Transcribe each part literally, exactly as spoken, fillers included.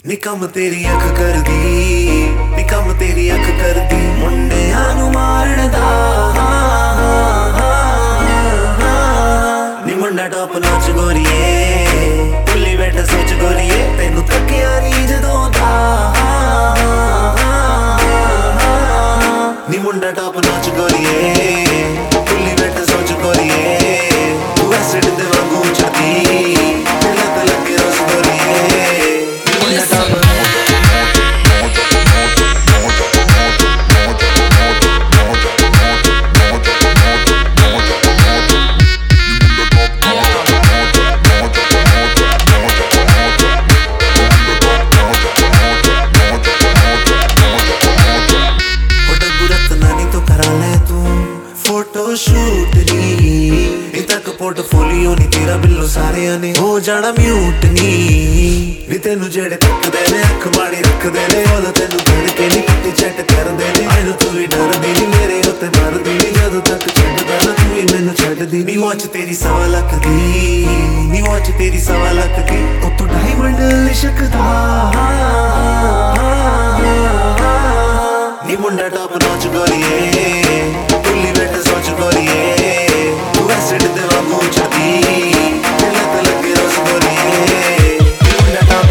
ਨੀ ਕੰਮ ਤੇਰੀ ਅੱਖ ਕਰਦੀ, ਨੀ ਕੰਮ ਤੇਰੀ ਅੱਖ ਕਰਦੀ ਮੁੰਡਿਆਂ ਨੂੰ ਮਾਰਨ ਦਾ। ਨੀ ਮੁੰਡਾ ਟੌਪ ਨਾਚ ਗੋਰੀਏ, ਭੁੱਲੀ ਬੈਠਾ ਸੋਚ ਗੋਰੀਏ, ਤੈਨੂੰ ਤੱਕਿਆ ਨੀ ਜਦੋਂ ਦਾ। ਨੀ ਮੁੰਡਾ ਟੌਪ ਨਾਚ ਗੋਰੀਏ, ਭੁੱਲੀ ਬੈਠਾ ਸੋਚ ਗੋਰੀਏ, ਤੂੰ ਐਸਿਡ ਦੇ ਵਾਂਗੂ ਚੜਦੀ ਦਿਲਾਂ ਤੇ ਲੱਗੇ ਰਸ ਗੋਰੀਏ। शूट नी नी तक पोर्टफोलियो नी तेरा बिल्लो सारियां ने हो जाना म्यूट नी नी तेनू जेड़े तकदे ने अख माड़ी रखदे ने ओदा तेनू देख के नी पिट्टी चैट करदे ने। आई नो तू भी डरदी नी मेरे उत्ते मरदी नी जदों तक छड्डदा ना तू भी मैनू छड्डदी नी। वॉच तेरी सवा लख दी, नी वॉच तेरी सवा लख दी, उत्तों डायमंड लिशकदा। नी मुंडा टॉप नाच गोरीए, भुल्ली बैठा सोच गोरीए, तू एसिड दे वांगू चढ़दी दिलां ते लगे रस गोरीए। मुंडा टॉप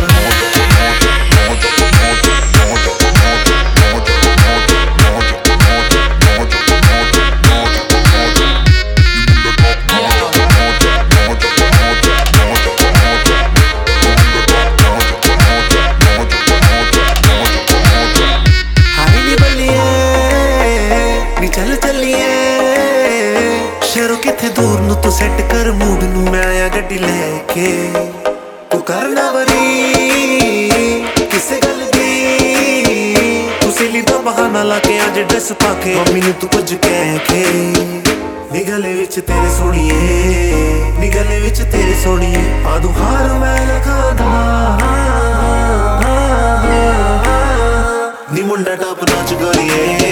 चल चलिए शहरों किथे दूर नू तू सेट कर मूड नू, मैं आया गड्डी लेके तू करना वरी किसे गल दी। तू सिली दा बहाना लाके अज ड्रेस पाके मम्मी नू तू कुछ कह के। नी गले विच तेरे सोहणिए, नी गले विच तेरे सोहणिए, आदू हार मैं लखादा। नी मुंडा टॉप नाच गोरीए,